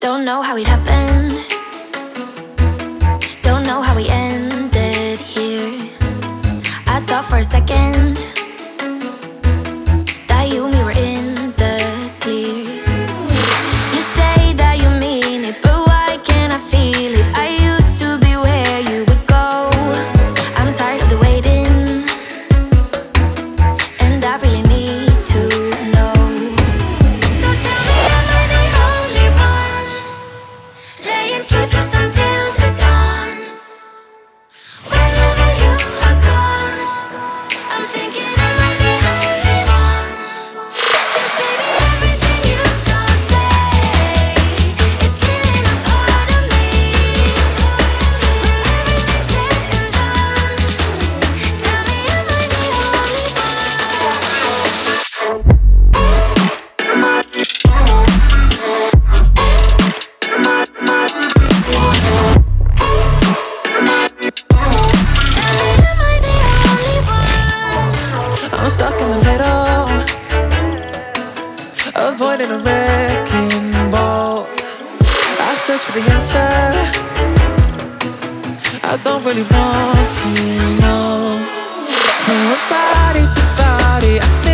Don't know how it happened. Don't know how we ended here. I thought for a second that you and me were in the clear. You say that you mean it, but why can't I feel it? I used to be where you would go. I'm tired of the waiting, and I really need to know. So tell me, am I the only one laying sleepless until the dawn? Whenever you are gone, I'm thinking, am I the only one? 'Cause baby, everything you don't say is killing a part of me. When everything's said and done, tell me, am I the only one? Am I the only one? I'm stuck in the middle, avoiding a wrecking ball. I search for the answer, I don't really want to know. We're body to body, I